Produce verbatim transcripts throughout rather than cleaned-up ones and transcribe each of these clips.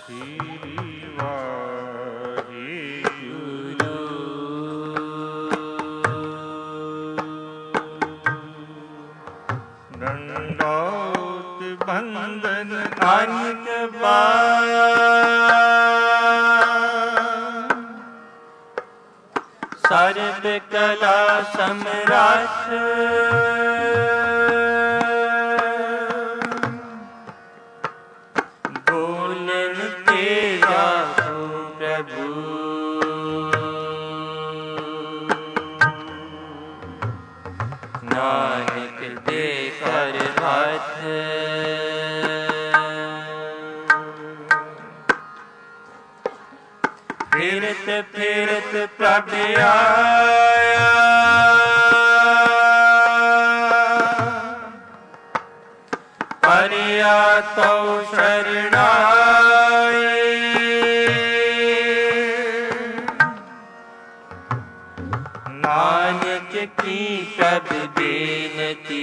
सर्व कला समरास बोलन तेरा हो प्रभु नानक दे कर हाथ फिरत फिरत प्रभ आया परिया तो शरणाई नानक की प्रभ बेनती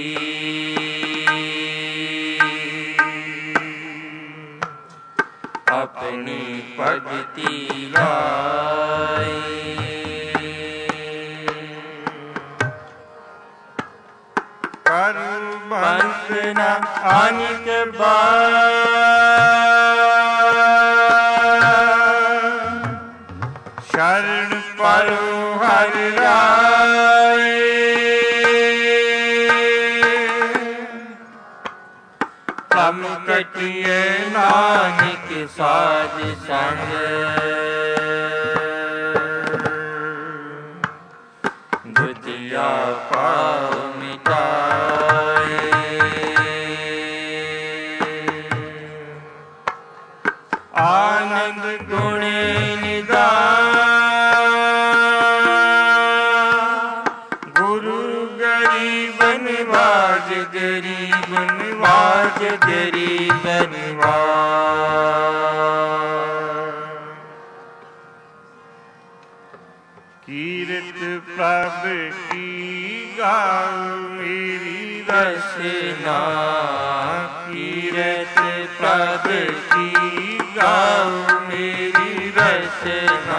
अपनी पगती लाई करु बंसना अनिक बार शरण परो हर राय कम कटिए नानक साध संग दुतिया पाव मिटाए आनंद गुणे निदान गुरु गरीबन वाज गरीबन वाज गरीबन कीरत प्रभ की गाओ मेरी रचना कीरत प्रभ की गाओ मेरी रचना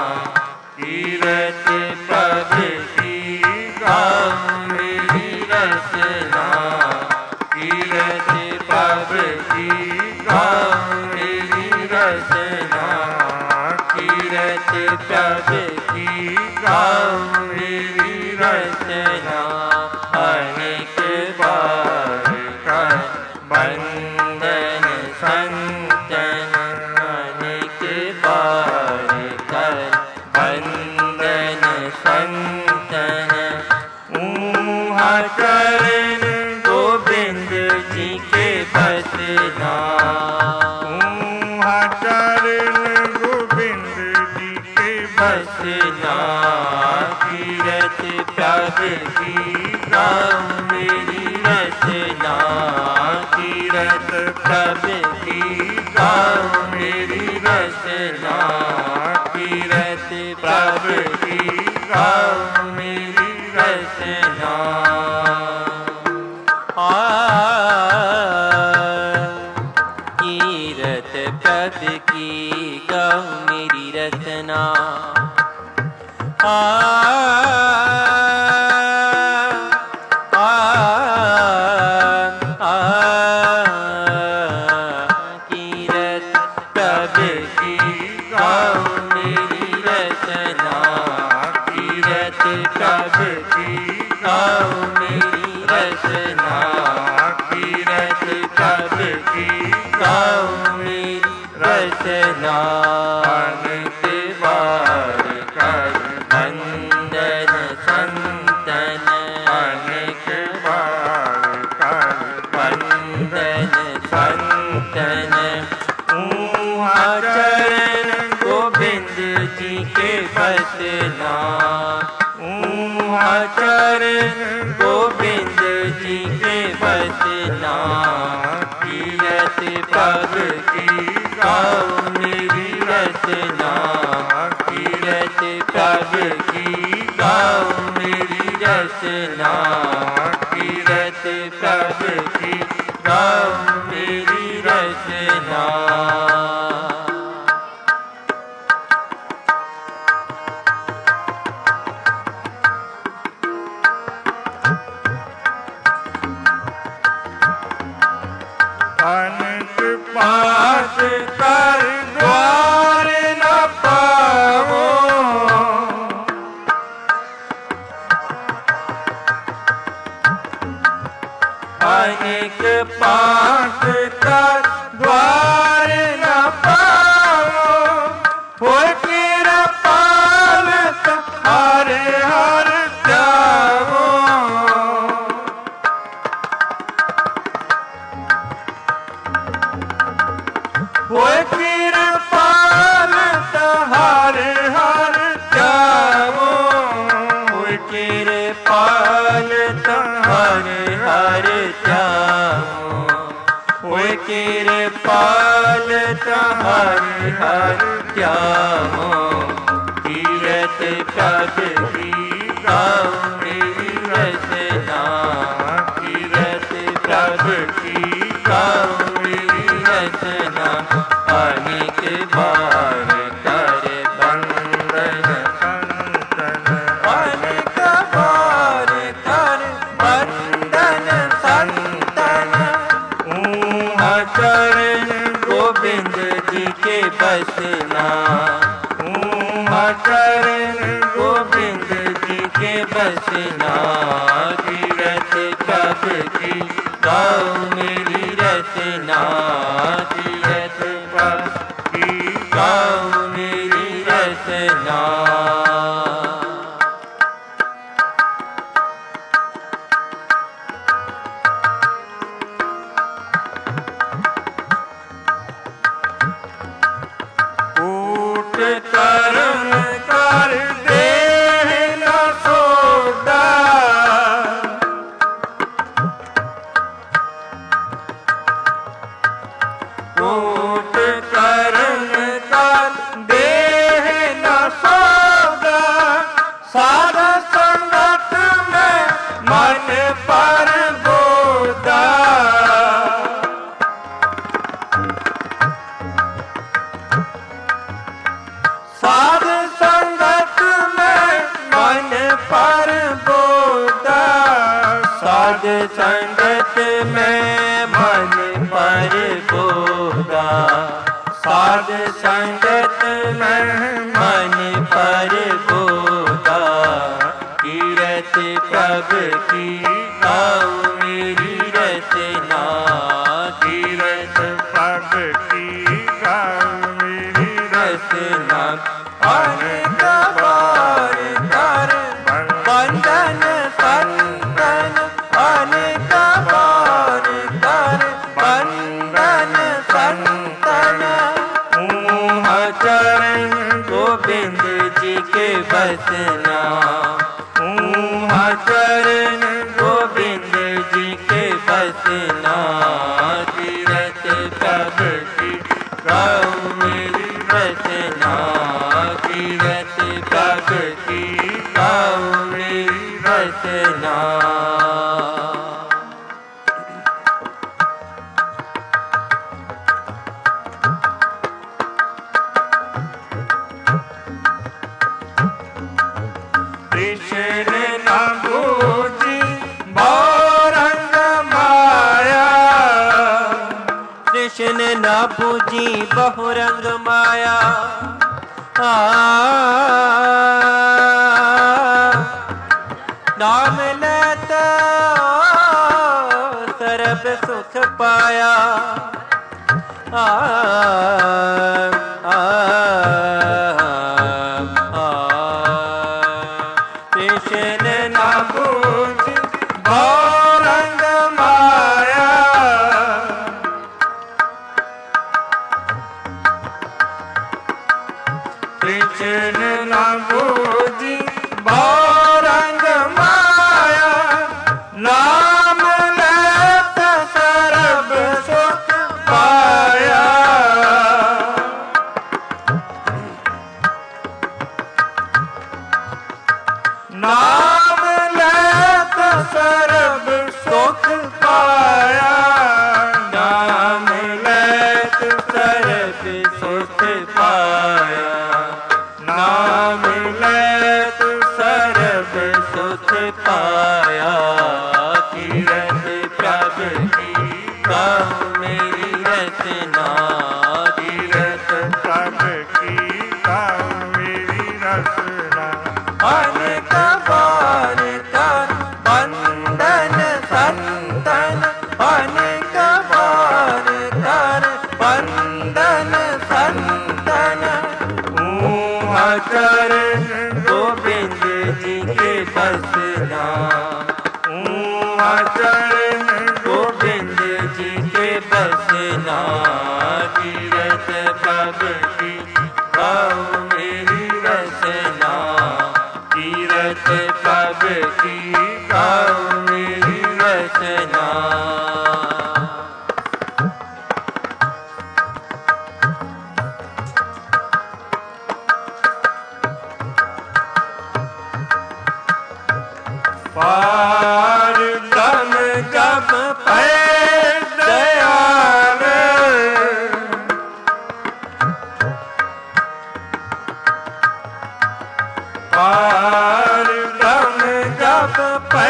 कीरत प्रभ की गाओ मेरी रचना कीरत प्रभ की गाओ मेरी रचना कीरत प्रभ की गाओ मेरी रचना अनेक बार कर बंदन संतन अनेक बार कर बंदन संतन ऊहा चरण गोविंद जी के बसना ऊहा चरण गोविंद जी के बसना कीरत प्रभ की गाओ मेरी रचना कीरत प्रभ की गाओ मेरी रचना कीरत प्रभ की गाओ मेरी रचना कीरत प्रभ की गाओ मेरी रचना आ अनेक बार कर बंदन संतन अनेक बार कर बंदन संतन ऊहा चरण गोविंद जी के बसना ऊहा चरण गोविंद जी के बसना कीरत प्रभ की गाओ मेरी रचना कीरत प्रभ की गाओ मेरी रचना कीरत प्रभ की गाओ मेरी रचना पास कर द्वार न पाओ। अनेक पास कर द्वार न पाओ। हो कृपाल हरे हर जाओ। हो कृपाल हरे हर जाओ। हो कृपाल हरे हर जाओ। हो कृपाल हरे हर जाओ। तीरथ पद की गाओ मेरी रचना। तीरथ पद की गाओ मेरी रचना। अनेक बार कर बंदन संतन। अनेक बार कर बंदन संतन। ऊहा चरण गोविंद जी के बसना। ऊहा चरण गोविंद जी के बसना। तीरथ पद की गाओ मेरी रचना। तीरथ पद की गाओ मेरी रचना। कूट कर्म कर दे न सोदा। कूट कर्म कर दे न सोदा। साध संगत में मन पर बोदा। साध संगत में मन पर बोदा। साध संगत में मन पर बोदा। साध संगत में मन पर बोदा। तीरथ पद की गाओ मेरी रचना। तीरथ पद की गाओ मेरी रचना। अनेक बार कर बंदन संतन। अनेक बार कर बंदन संतन। ऊहा चरण गोविंद जी के बसना। ऊहा चरण गोविंद जी के बसना। तीरथ पद की गाओ मेरी रचना। तीरथ पद की गाओ मेरी रचना। कृष्ण न बूझी बहुरंग माया। कृष्ण न बूझी बहुरंग माया। आ, नाम लेते सर्ब सुख पाया। आ, आ, आ, कृष्ण न बूझी बहुरंग माया। कृष्ण न बूझी बहुरंग माया। नाम लेत सर्ब सुख पाया। नाम लेत सर्ब सुख पाया। नाम लेत सर्ब सुख पाया। नाम लेत सर्ब सुख पाया। तीरथ पद की गाओ मेरी रसना तीरथ सब की गाऊं मेरी रसना अनेक बार कर बंदन संतन अनेक बार कर बंदन संतन चरण गोविंद जी के बसना चरण गोविंद जी के बसना तीरथ पग की गाऊं मेरी रसना तीरथ पग की गाऊं मेरी रसना पार दम जब पे दयाल पार दम जब पे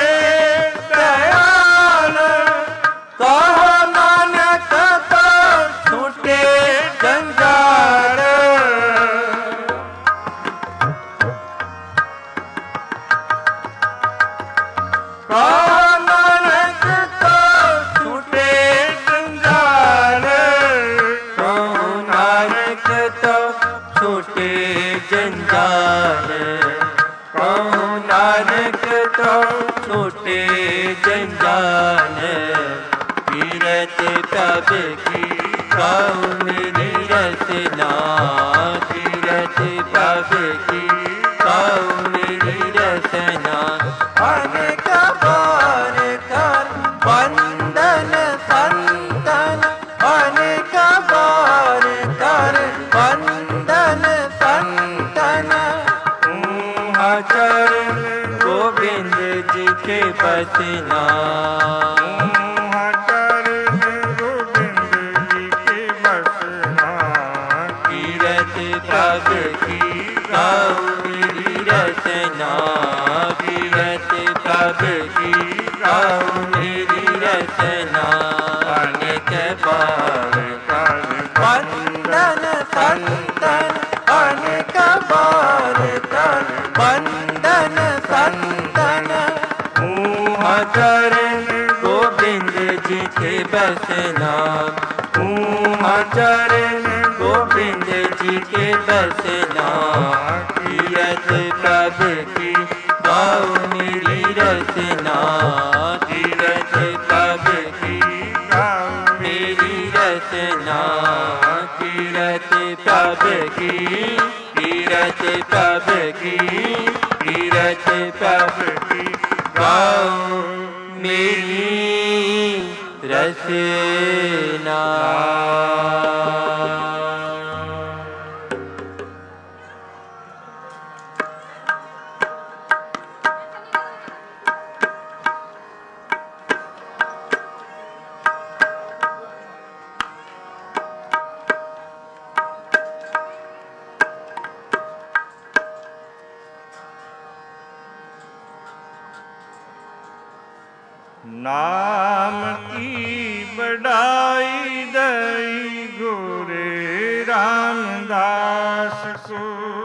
दयाल कहो नानक तो छूटे जंजाल नानक तो छूटे जंजाल कहो नानक तो छूटे जंजाल कहो नानक तो छूटे जंजाल तीरथ पग की गाऊं मेरी रसना तीरथ पग की गाऊं मेरी रसना अनेक बार कर बंदन संतन अनेक बार कर बंदन संतन चरण गोविंद जी के बसना चरण गोविंद जी के बसना तीरथ पग की गाऊं मेरी रसना तीरथ पग की गाऊं मेरी रसना अनेक बार कर बंदन संतन अनेक बार कर बंदन संतन चरण गोविंद जी के बसना चरण गोविंद जी के बसना तीरथ पग की गाऊं मेरी रसना तीरथ पग की गाऊं मेरी रसना तीरथ पग की तीरथ पग की तीरथ पग की गाऊं मेरी रसना नाम की बढ़ाई दई गोरे रामदास को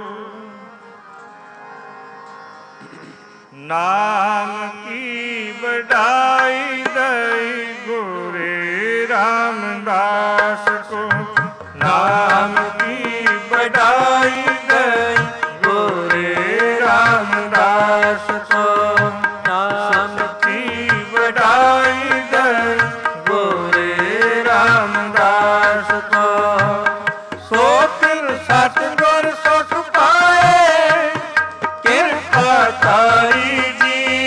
नाम की बढ़ाई दई गोरे रामदास को नाम की बढ़ाई दई गोरे रामदास को नाम की बढ़ाई दई गोरे रामदास को सो फिर सतगुर सुख पाए कृपा तारी जी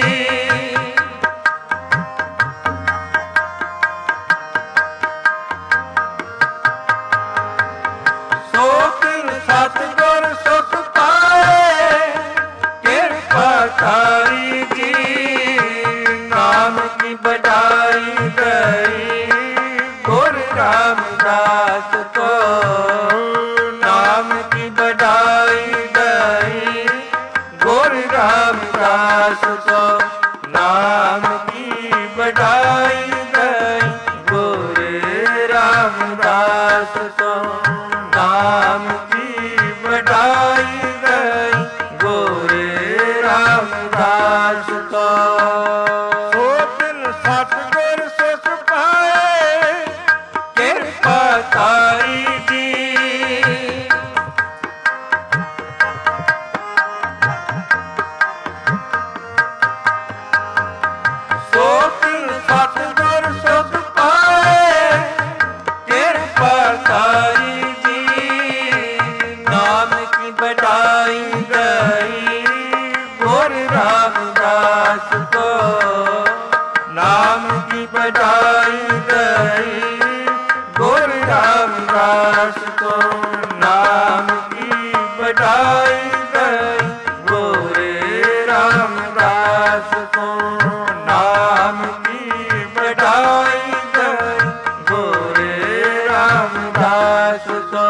सो फिर सतगुर सुख पाए कृपा तारी जी नाम की बढ़ाई गई गुर रामदास को नाम की बढ़ाई गई गुर रामदास को नाम की बढ़ाई गई गुर रामदास रामदास को नाम की बढ़ाई गई गोरे रामदास को। सो तिन सतगुर सुख पाए कृपा तारी जी सो तिन सतगुर सुख पाए कृपा तारी जी नाम की बढ़ाई गई गोर रामदास को नाम की बढ़ाई गई गुर रामदास को नाम की बढ़ाई गई गोरे रामदास को नाम की बढ़ाई गई गोरे रामदास को।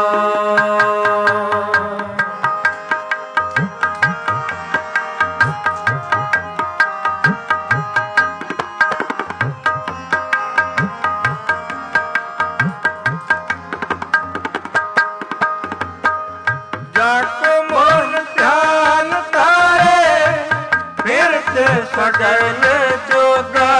जाको मोन ध्यान तारे फिरत सगल जोगा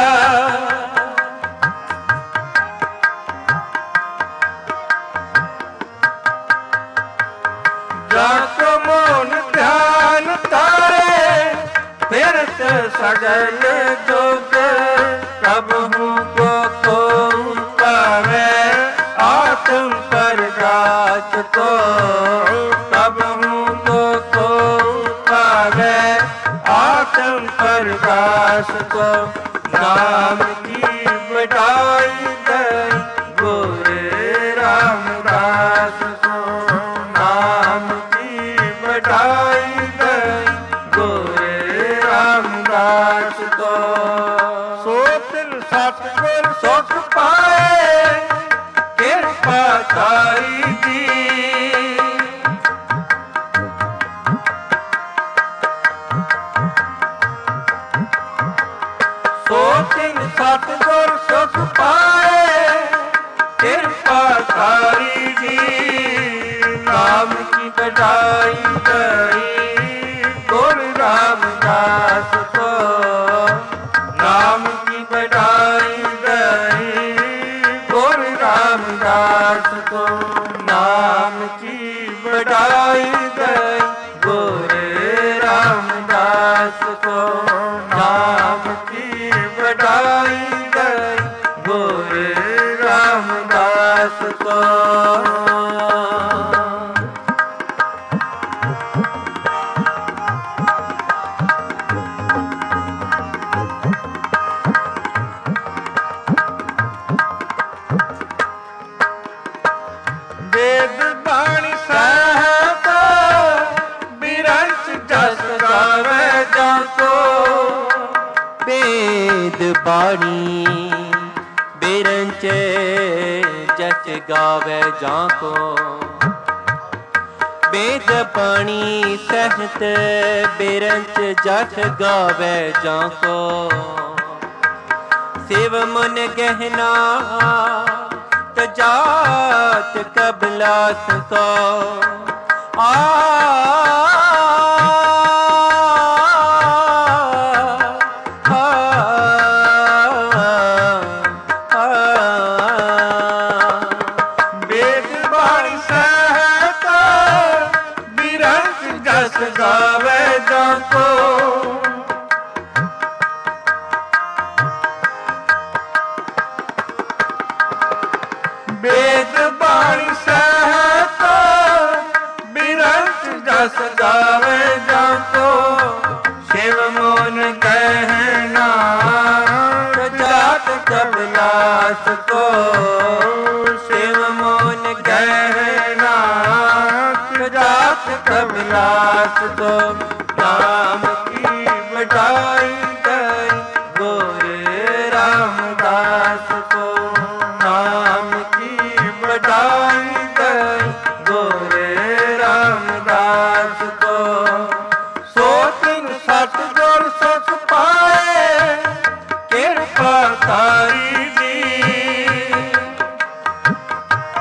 जाको मोन ध्यान तारे फिरत सगल जोग प्रभु को को पावे आत्म प्रकाश को प्रभु को को पावे आत्म प्रकाश को नाम की बढ़ाई गई गोरे रामदास को नाम की बढ़ाई गई गोरे रामदास को। सो तिन सतगुर सुख पाए कृपा तारी जी सो तिन सतगुर सुख पाए कृपा तारी जी नाम की बढ़ाई गई गुर रामदास को नाम की बढ़ाई गई गुर रामदास को नाम की बढ़ाई गई गोरे रामदास को नाम की बढ़ाई गई गोरे रामदास को। वेद बाणी सहत बिरंच जस गावे जाको वेद बाणी बिरंच जस गावे जाको वेद बाणी सहत बिरंच जस गावे जाको शिव मन गहना जात कबलास को आ वेद बाणी सहत बिरंच जस गावे जाको वेद बाणी सहत बिरंच जस गावे जाको शिव मोन कहना जात कबलास को शिव मोन कहना जात कबलास को नाम की बढ़ाई गई गोरे रामदास को नाम की बढ़ाई गई गोरे रामदास को। सो तिन सतगुर सुख पाए कृपा तारी जी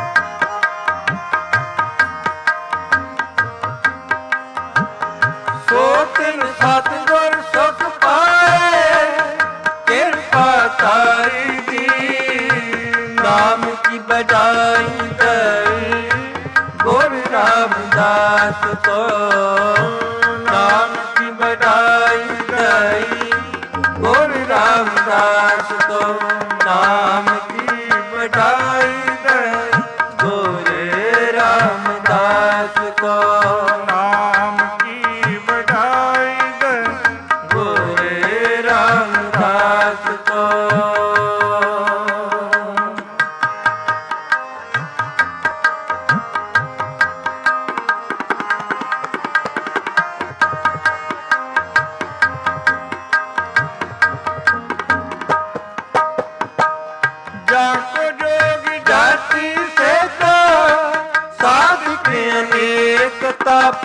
ਬਟਾਈ ਗਈ ਗੁਰੂ ਰਾਮਦਾਸ ਕੋ ਨਾਮ ਕੀ ਬਟਾਈ ਗਈ ਗੁਰੂ ਰਾਮਦਾਸ ਕੋ ਨਾਮ ਕੀ ਬਟਾਈ ਗਈ ਗੁਰੂ ਰਾਮਦਾਸ ਕੋ ਨਾਮ ਕੀ ਬੜਾਈ ਗਈ ਗੁਰੂ ਰਾਮਦਾਸ ਕੋ ਜਾਕੋ ਜੋਗੀ ਜਾਤੀ ਸੇਤਾ ਸਾਧਕ ਅਨੇਕ ਤਪ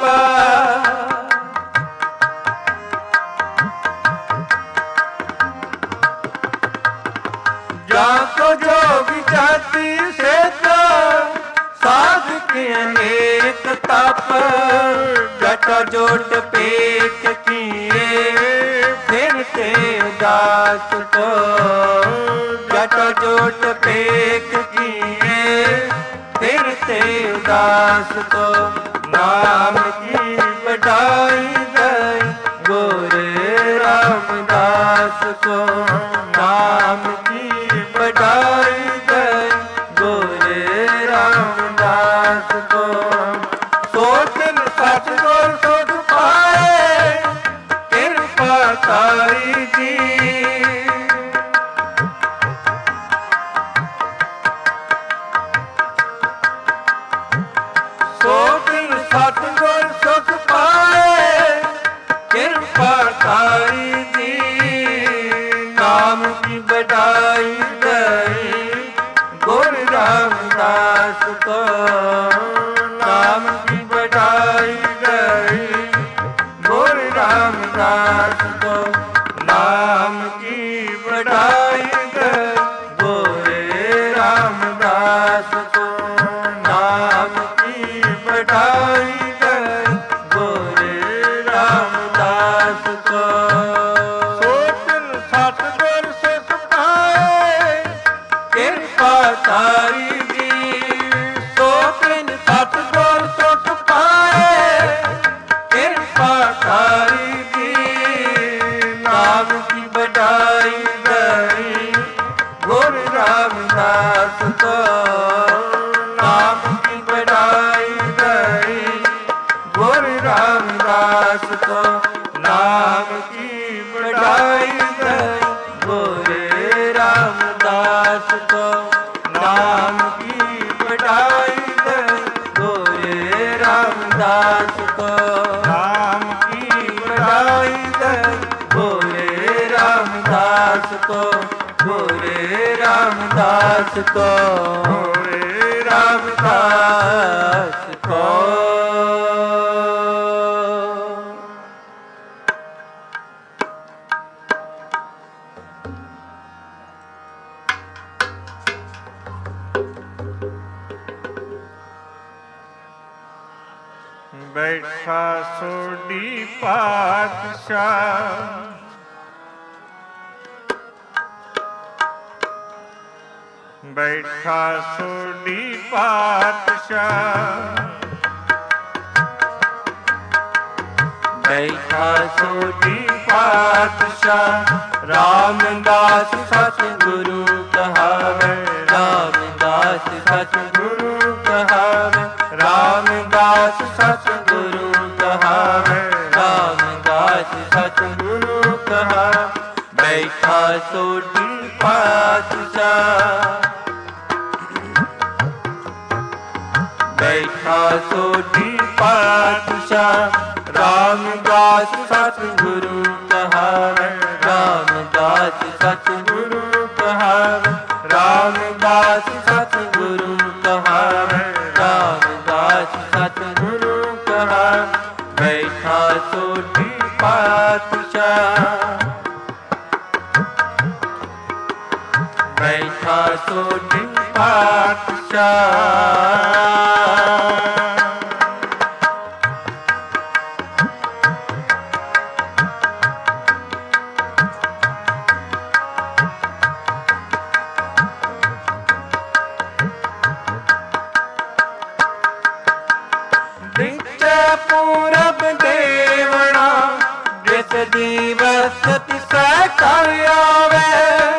ਜਾਕੋ ਜੋਗੀ ਜਾਤੀ ਸੇਤਾ ਸਾਧਕ ਅਨੇਕ ਤਪ ਜਟ ਜੋਟ ਪੇਖ ਕੀਏ ਫਿਰ ਤੇ ਉਦਾਸ ਕੋ ਜਟ ਜੋਟ ਪੇਖ ਕੀਏ ਫਿਰ ਤੇ ਉਦਾਸ ਕੋ ਨਾਮ ਕੀ ਬਟਾਈ ਗਈ ਗੁਰੂ ਰਾਮਦਾਸ ਕੋ ਨਾਮ ਕੀ ਬਟਾਈ ਗਈ ਗੁਰੂ ਰਾਮਦਾਸ ਕੋ ਸੋਚਨ ਸਚ ਗੁਰ ਸੁਖ ਪਾਏ ਕਿਰਪਾ ਤਾਰੀ ਜੀ ਸੋਚਨ ਸਚ ਗੁਰ ਸੁਖ ਪਾਏ ਕਿਰਪਾ ਤਾਰੀ ਜੀ ਨਾਮ ਕੀ ਬਟਾਈ ਗਈ ਗੁਰੂ ਰਾਮਦਾਸ ਕੋ ਨਾਮ ਕੀ ਬਟਾਈ ਗਈ ਗੁਰੂ ਰਾਮਦਾਸ ਕੋ ਨਾਮ ਕੀ ਬਟਾਈ ਗਈ ਗੁਰੂ ਰਾਮਦਾਸ ਕੋ ਨਾਮ ਕੀ ਬਟਾਈ ਗਈ ਗੁਰੂ ਰਾਮਦਾਸ ਕੋ ਸੋਚਨ ਸਤਿਗੁਰ ਸੁਖ ਪਾਏ ਕਿਰਪਾ ਤਾਰੀ ਜੀ ਸੋਚਨ ਸਤਿਗੁਰ ਸੁਖ ਪਾਏ ਕਿਰਪਾ ਤਾਰੀ ਜੀ ਨਾਮ ਕੀ ਬਟਾਈ ਗਈ ਗੁਰੂ ਰਾਮਦਾਸ ਕੋ ਨਾਮ ਕੀ ਬਟਾਈ ਗਈ ਗੁਰੂ ਰਾਮਦਾਸ ਕੋ ਨਾਮ ਕੀ ਬਟਾਈ ਗਈ ਗੁਰੂ ਰਾਮਦਾਸ ਕੋ ਨਾਮ ਕੀ ਬਟਾਈ ਗਈ ਗੁਰੂ ਰਾਮਦਾਸ ਕੋ ਨਾਮ ਕੀ ਬਟਾਈ ਗਈ ਗੁਰੂ ਰਾਮਦਾਸ ਕੋ ਗੁਰੂ ਰਾਮਦਾਸ ਕੋ ਗੁਰੂ ਰਾਮਦਾਸ ਕੋ ਬੈਠਾ ਸੋਢੀ ਪਾਤਸ਼ਾਹ ਬੈਠਾ ਸੋਢੀ ਪਾਤਸ਼ਾਹ ਬੈਠਾ ਸੋਢੀ ਪਾਤਸ਼ਾਹ ਰਾਮਦਾਸ ਸਤਿਗੁਰੂ ਕਹਾਵੇ ਰਾਮਦਾਸ ਸਤਿਗੁਰੂ ਕਹਾਵੇ ਰਾਮਦਾਸ ਸਤਿਗੁਰੂ ਕਹਾਵੇ ਰਾਮਦਾਸ ਸਤਿਗੁਰੂ ਕਹਾਵੇ ਬੈਠਾ ਸੋਢੀ ਪਾਤਸ਼ਾਹ ਬੈਠਾ ਸੋਢੀ ਪਾਤਸ਼ਾਹ ਰਾਮਦਾਸ ਸਤਿਗੁਰੂ ਕਹਾਵੇ ਰਾਮਦਾਸ ਸਤਿਗੁਰੂ ਕਹਾਵੇ ਰਾਮਦਾਸ ਸਤਿਗੁਰੂ ਕਹਾਵੇ ਰਾਮਦਾਸ ਸਤਿਗੁਰੂ ਕਹਾਵੇ ਬੈਠਾ ਸੋਢੀ ਪਾਤਸ਼ਾਹ ਬੈਠਾ ਸੋਢੀ ਪਾਤਸ਼ਾਹ ਪੂਰਬ ਦੇਵਣਾ ਜਿਸ ਦਿਵਸ ਤਿਸੈ ਘਰ ਆਵੇ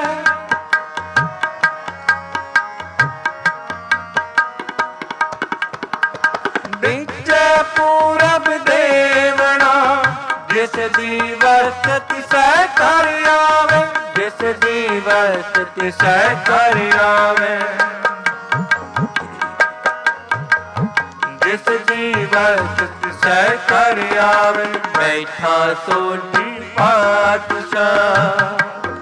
ਵਿੱਚ ਪੂਰਬ ਦੇਵਣਾ ਜਿਸ ਦਿਵਸ ਤਿਸੈ ਘਰ ਆਵੇ ਜਿਸ ਦਿਵਸ ਤਿਸੈ ਘਰ ਆਵੇ ਜਿਸ ਦਿਵਸ ਤਿਸੈ ਘਰ ਆਵੇ ਬੈਠਾ ਸੋਢੀ ਪਾਤਸ਼ਾਹ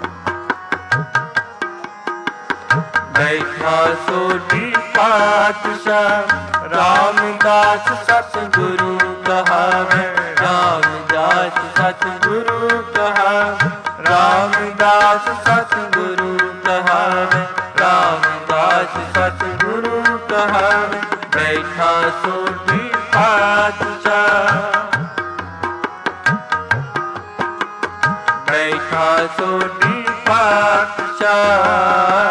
ਬੈਠਾ ਸੋਢੀ ਪਾਤਸ਼ਾਹ ਰਾਮਦਾਸ ਸਤਿਗੁਰੂ ਕਹਾਵੇ ਰਾਮਦਾਸ ਸਤਿਗੁਰੂ ਕਹਾਵੇ ਰਾਮਦਾਸ ਸਤਿਗੁਰੂ ਕਹਾਵੇ ਰਾਮਦਾਸ ਸਤਿਗੁਰੂ ਕਹਾਵੇ ਬੈਠਾ ਸੋਢੀ ਪਾਤਸ਼ਾਹ ਬੈਠਾ ਸੋਢੀ ਪਾਤਸ਼ਾਹ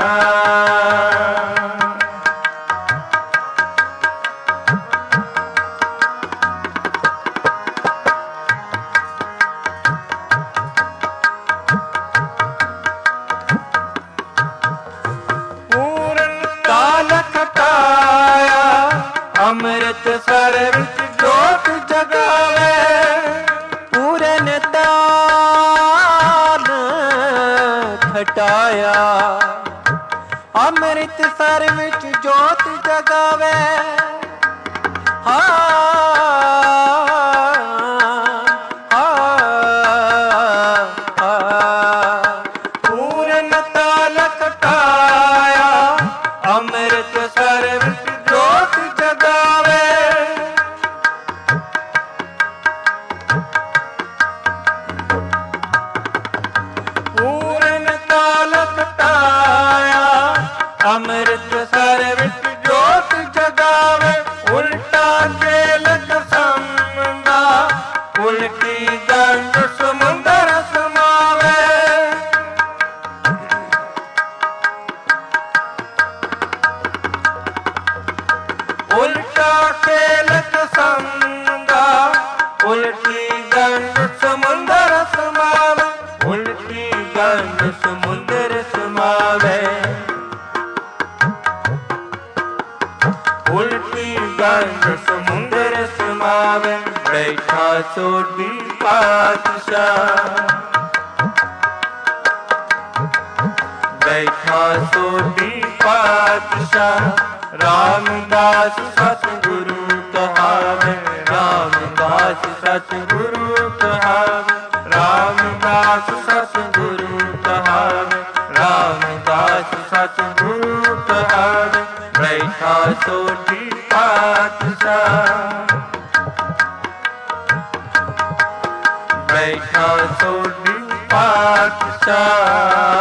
ਅੰਮ੍ਰਿਤ ਸਰ ਵਿੱਚ ਜੋਤ ਜਗਾਵੇ ਪੂਰਨ ਤਾਲ ਖਟਾਇਆ ਅੰਮ੍ਰਿਤ ਸਰ ਵਿੱਚ ਜੋਤ ਜਗਾਵੇ ਹਾਂ ਪੂਰਨ ਤਾਲ ਖਟਾਇਆ ਅੰਮ੍ਰਿਤ ਸਰ ਵਿੱਚ ਜੋਤ ਜਗਾਵੇ ਪੂਰਨ ਤਾਲ ਖਟਾਇਆ ਅੰਮ੍ਰਿਤ ਸਰ ਵਿੱਚ ਜੋਤ ਜਗਾਵੇ ਉਲਟਾ ਖੇਲ ਸਮੁੰਦਾ ਉਲਟੀ ਦੰਡ ਸਮੁੰਦਰ ਸਮਾਵੇ ਉਲਟਾ ਖੇਲਤ ਸੰਗਾ ਉਲਟੀ ਗੰਡ ਸਮੁੰਦਰ ਸਮਾਵੇ ਉਲਟੀ ਗੰਡ ਸਮੁੰਦਰ ਸਮਾਵੇ ਉਲਟੀ ਗੰਡ ਸਮੁੰਦਰ ਸਮਾਵੇ ਬੈਠਾ ਸੋਢੀ ਪਾਤਸ਼ਾਹ ਬੈਠਾ ਸੋਢੀ ਪਾਤਸ਼ਾਹ ਰਾਮਦਾਸ ਸਤਿਗੁਰੂ ਕਹਾਵੇ ਰਾਮਦਾਸ ਸਤਿਗੁਰੂ ਕਹਾਵੇ ਰਾਮਦਾਸ ਸਤਿਗੁਰੂ ਕਹਾਵੇ ਰਾਮਦਾਸ ਸਤਿਗੁਰੂ ਕਹਾਵੇ ਬੈਠਾ ਸੋਢੀ ਪਾਤਸ਼ਾਹ ਬੈਠਾ ਸੋਢੀ ਪਾਤਸ਼ਾਹ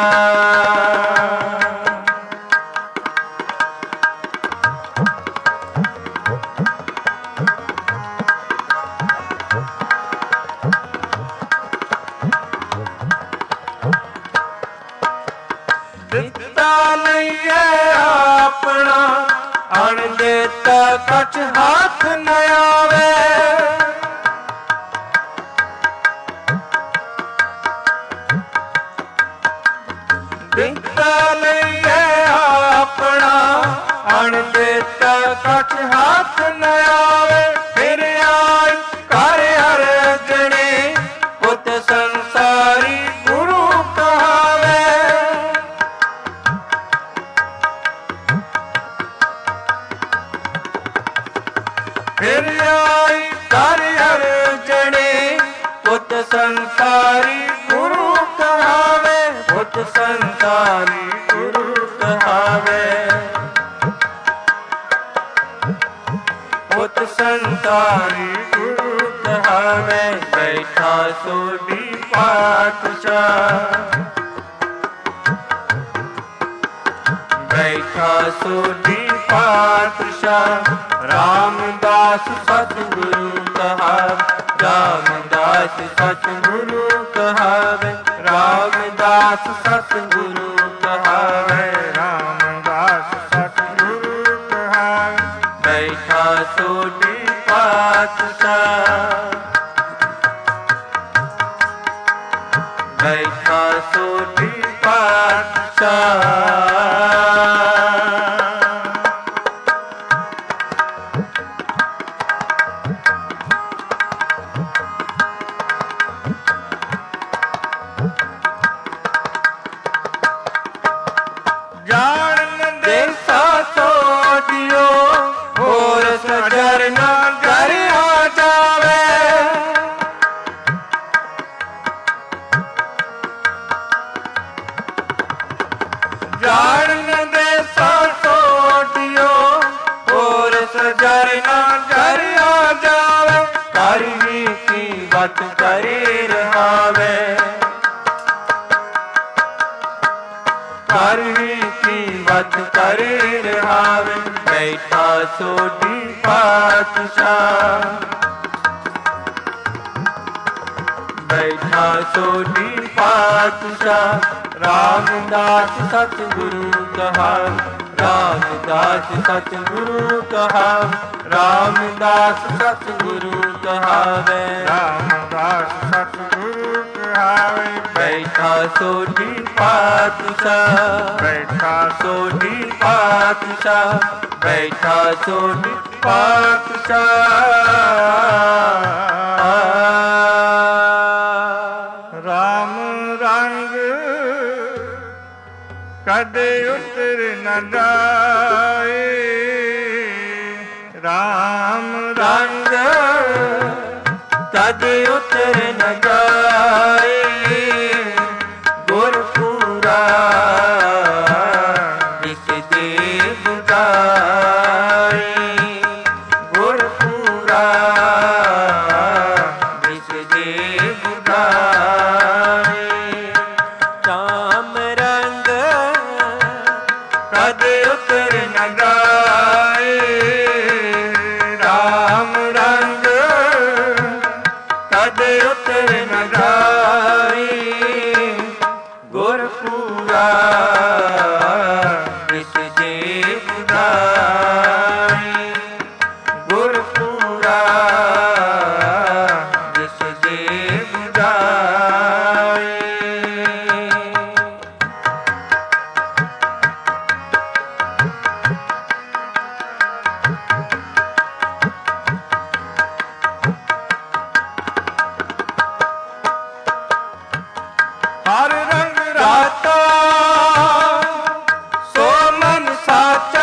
ਦਿੱਤਾ ਲਈਏ ਆਪਣਾ ਅਣ ਦੇਤਾ ਕਛ ਹੱਥ ਨ ਆਵੇ ਦਿੱਤਾ ਲਈਏ ਆਪਣਾ ਅਣ ਦੇਤਾ ਕਛ ਹੱਥ ਨ ਆਵੇ ਫਿਰ ਆਈ ਘਰ ਅਰਜਣੇ ਪੁੱਤ ਸੰਸਾਰੀ ਗੁਰੂ ਕਹਾਵੇ ਫਿਰ ਆਈ ਘਰ ਅਰਜਣੇ ਪੁੱਤ ਸੰਸਾਰੀ ਗੁਰੂ ਕਹਾਵੇ ਪੁੱਤ ਸੰਸਾਰੀ ਗੁਰੂ ਕਹਾਵੇ ਪੁੱਤ ਸੰਸਾਰੀ ਗੁਰੂ ਕਹਾਵੇ ਬੈਠਾ ਸੋਢੀ ਪਾਤਸ਼ਾਹ ਬੈਠਾ ਸੋਢੀ ਪਾਤਸ਼ਾਹ ਰਾਮਦਾਸ ਸਤਿਗੁਰੂ ਕਹਾਵੇ ਰਾਮਦਾਸ ਸਤਿਗੁਰੂ ਕਹਾਵੇ ਰਾਮਦਾਸ ਸਤਿਗੁਰੂ ਕਹਾਵੇ ਰਾਮਦਾਸ ਸਤਿਗੁਰੂ ਕਹਾਵੇ ਬੈਠਾ ਸੋਢੀ ਪਾਤਸ਼ਾਹ ਬੈਠਾ ਸੋਢੀ ਪਾਤਸ਼ਾਹ ਜਾਣ ਦੇਸਾ ਸੋਢਿਓ ਹੋਰ ਸਜਰ ਨਾ ਕਰਿਆ ਜਾਵੇ ਜਾਣ ਦੇਸਾ ਸੋਢਿਓ ਹੋਰ ਸਜਰ ਨਾ ਕਰਿਆ ਜਾਵੇ ਕਰ ਵੀ ਕੀ ਵਤ ਕਰੇ ਰਹਾਵੇ ਕਰ ਵੀ ਕੀ ਵਤ ਕਰੇ ਰਹਾਵੇ ਬੈਠਾ ਸੋਢੀ ਪਾਤਸ਼ਾਹ ਬੈਠਾ ਸੋਢੀ ਪਾਤਸ਼ਾਹ ਰਾਮਦਾਸ ਸਤਿਗੁਰੂ ਕਹਾ ਰਾਮਦਾਸ ਸਤਿਗੁਰੂ ਕਹਾ ਰਾਮਦਾਸ ਸਤਿਗੁਰੂ ਕਹਾਵੇ ਰਾਮਦਾਸ ਸਤਿਗੁਰੂ ਕਹਾਵੇ ਬੈਠਾ ਸੋਢੀ ਪਾਤਸ਼ਾਹ ਬੈਠਾ ਸੋਢੀ ਪਾਤਸ਼ਾਹ ਬੈਠਾ ਸੋਢੀ ਪਾਤਸ਼ਾਹ ਰਾਮ ਰੰਗ ਕਦੇ ਉਤਰ ਨ ਜਾਏ ਰਾਮ ਰੰਗ ਕਦੇ ਉਤਰ ਨ ਜਾਏ ਗੁਰਪੂਰਾ ਜਿਸ ਦੇ ਬੁਝਾਏ ਗੁਰਪੂਰਾ ਜਿਸ ਦੇ ਬੁਝਾਏ ਸ਼ਾਮ ਰੰਗ ਕਦੇ ਉਤਰ ਨ ਜਾਏ ਰਾਮ ਰੰਗ ਕਦੇ ਉਤਰ ਨ ਜਾਏ ਗੁਰਪੂਰਾ ਜਿਸ ਦੇ ਬੁਝਾਏ ਗੁਰਪੂਰਾ ਜਿਸ ਦੇ ਬੁਝਾਏ ਹਰ ਰੰਗ ਰਾਤਾ ਸੋ ਮਨ ਸਾਚਾ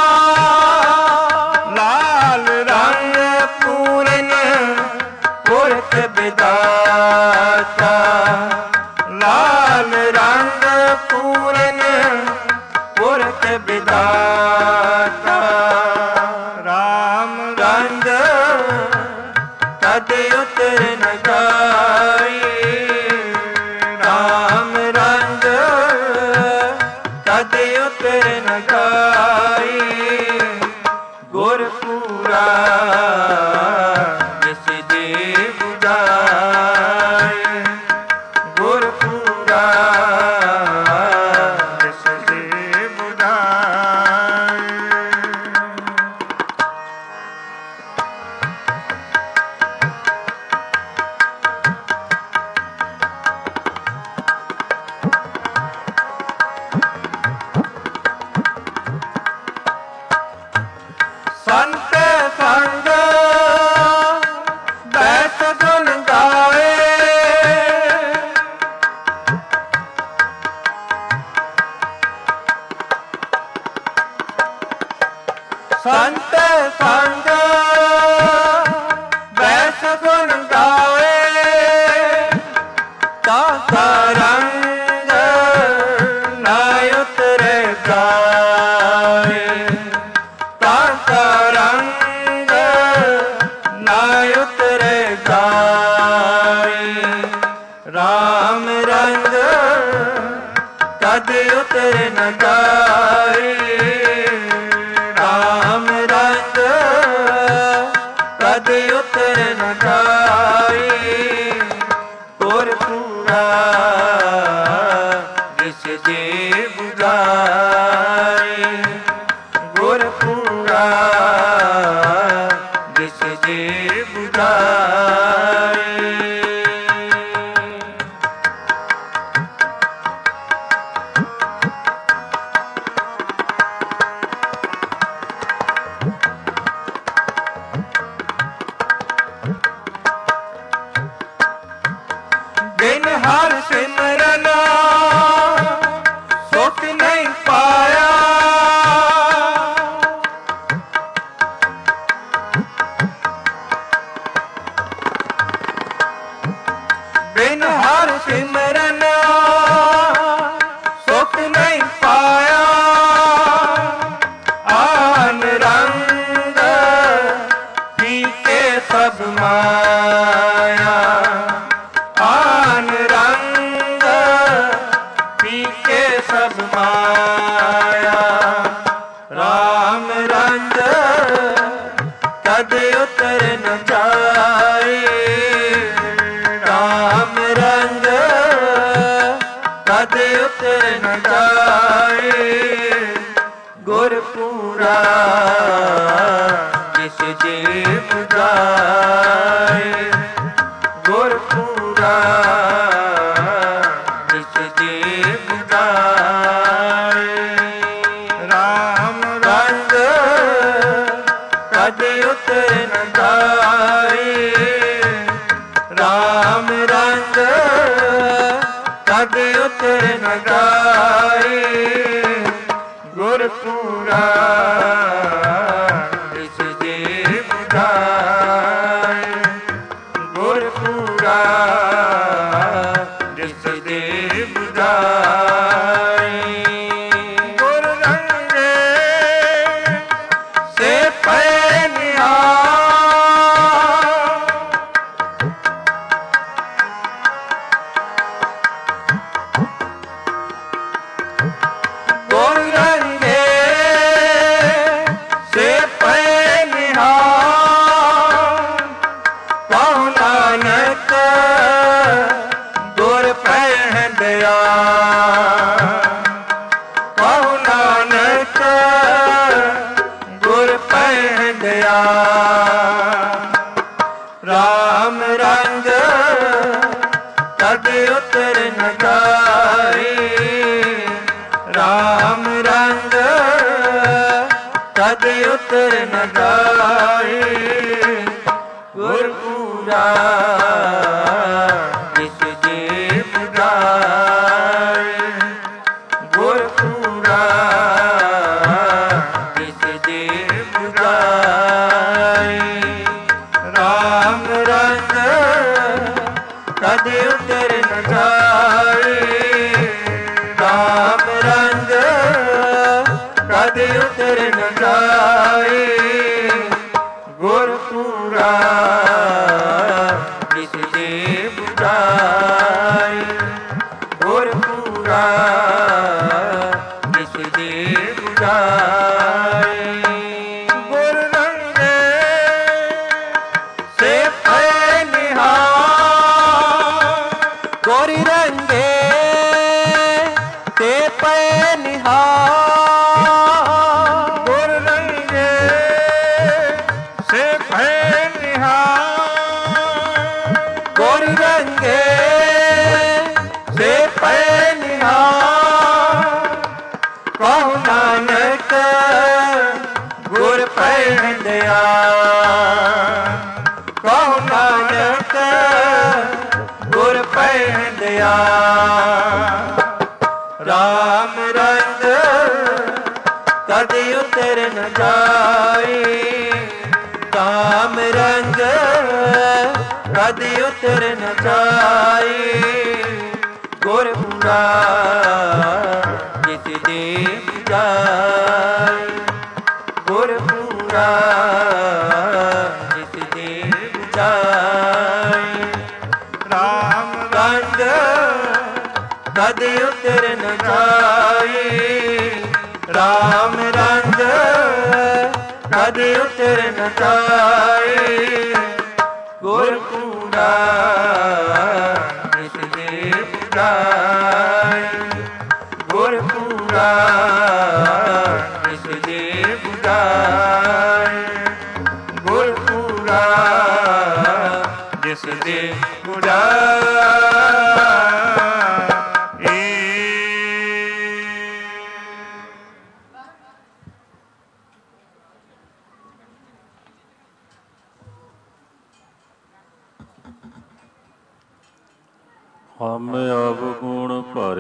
ਲਾਲ ਰੰਗ ਪੂਰਨ ਪੁਰਖ ਵਿਦਾਤਾ ਲਾਲ ਰੰਗ ਪੂਰਨ ਪੁਰਖ ਵਿਦਾਤਾ ਰਾਮ ਰੰਗ ਕਦੇ ਉਤਰ ਨ ਜਾਏ ਰਾਮ ਰੰਗ ਕਦੇ ਉਤਰ ਨ ਜਾਏ ਗੁਰਪੂਰਾ ਜਿਸ ਦੇ ਬੁਝਾਏ ਗੁਰਪੂਰਾ ਜਿਸ ਦੇ ਬੁਝਾਏ ਸੰਤ ਸੰਗ ਬੈਠ ਗੁਣ ਗਾਏ ਸੰਤ ਸੰਗ ਬੈਠ ਗੁਣ ਗਾਏ ਤਾ ਰੰਗ ਨਾ ਉਤਰੇ ਗਾਏ ਤਾ ਰੰਗ ਨਾ ਉਤਰੇ ਗਾਏ ਰਾਮ ਰੰਗ ਕਦੇ ਉਤਰ ਨ ਜਾਏ ਰਾਮ ਰੰਗ ਕਦੇ ਉਤਰ ਨ ਜਾਏ ਗੁਰਪੂਰਾ ਜਿਸ ਦੇ ਬੁਝਾਏ ਗੁਰਪੂਰਾ ਜਿਸ ਦੇ ਤਦ ਉਤਰ ਨ ਜਾਏ। ਰਾਮ ਰੰਗ ਤਦ ਉਤਰ ਨ ਜਾਏ। ਗੁਰ ਪੂਰਾ ਜਿਸ ਜੀ ਬੁਝਾਏ। ਗੁਰ ਪੂਰਾ ਜਿਸ ਜੀ ਬੁਝਾਏ। ਰਾਮ ਰੰਗ ਤਦ ਉਤਰ ਨ ਜਾਏ। ਰਾਮ ਰੰਗ ਤਦ ਉਤਰ ਨ ਜਾਏ। ਗੁਰ ਪੂਰਾ ਜਿਸ ਜੀ ਬੁਝਾਏ। ਗੁਰ ਪੂਰਾ ਜਿਸ ਜੀ ਬੁਝਾਏ। ਗੁਰ ਰੰਗੇ ਸੇ ਪੈ ਨਿਹਾਲ। ਗੁਰ ਰੰਗੇ ਸੇ ਪੈ ਨਿਹਾਲ। ਕਹੁ ਨਾਨਕ ਗੁਰ ਪਹਿ ਦਿਆਲ। ਕਹੁ ਨਾਨਕ ਗੁਰ ਪਹਿ ਦਿਆਲ। ਰਾਮ ਰੰਗ ਤਦ ਉਤਰ ਨ ਜਾਏ। ਰਾਮ ਰੰਗ ਤਦ ਉਤਰ ਨ ਜਾਏ। ਗੁਰ ਪੂਰਾ ਜਿਸ ਜੀ ਬੁਝਾਏ। ਗੁਰ ਪੂਰਾ ਜਿਸ ਜੀ ਬੁਝਾਏ। ਰਾਮ ਰੰਗ ਤਦ ਉਤਰ ਨ ਜਾਏ। ਰਾਮ ਰੰਗ ਤਦ ਉਤਰ ਨ ਜਾਏ। ਗੁਰ ਪੂਰਾ ਜਿਸ ਜੀ ਬੁਝਾਏ। ਗੁਰ ਪੂਰਾ ਜਿਸ ਜੀ ਬੁਝਾਏ। ਗੁਰ ਰੰਗੇ ਸੇ ਪੈ ਨਿਹਾਲ। ਗੁਰ ਰੰਗੇ ਸੇ ਪੈ ਨਿਹਾਲ। ਗੁਰ ਰੰਗੇ ਸੇ ਭੈ ਨਿਹਾਲ। ਗੁਰ ਰੰਗੇ ਸੇ ਪੈ ਨਿਹਾਲ। ਕਹੁ ਨਾਨਕ ਗੁਰ ਪਹਿ ਦਿਆਲ। ਕਹੁ ਨਾਨਕ ਗੁਰ ਪਹਿ ਦਿਆਲ। ਰਾਮ ਰੰਗ ਤਦ ਉਤਰ ਨ ਜਾਏ। ਰਾਮ ਰੰਗ ਤਦ ਉਤਰ ਨ ਜਾਏ। ਗੁਰ ਪੂਰਾ ਜਿਸ ਜੀ ਬੁਝਾਏ। ਗੁਰ ਪੂਰਾ ਜਿਸ ਜੀ ਬੁਝਾਏ। ਰਾਮ ਰੰਗ ਤਦ ਉਤਰ ਨ ਜਾਏ। ਰਾਮ ਰੰਗ ਤਦ ਉਤਰ ਨ ਜਾਏ। ਗੁਰ ਪੂਰਾ ਜਿਸ ਜੀ ਬੁਝਾਏ। ਗੁਰ ਪੂਰਾ ਜਿਸ ਜੀ ਬੁਝਾਏ। ਗੁਰ ਪੂਰਾ ਜਿਸ ਜੀ ਬੁਝਾਏ। ਹਮ ਅਵਗੁਣ ਭਰੇ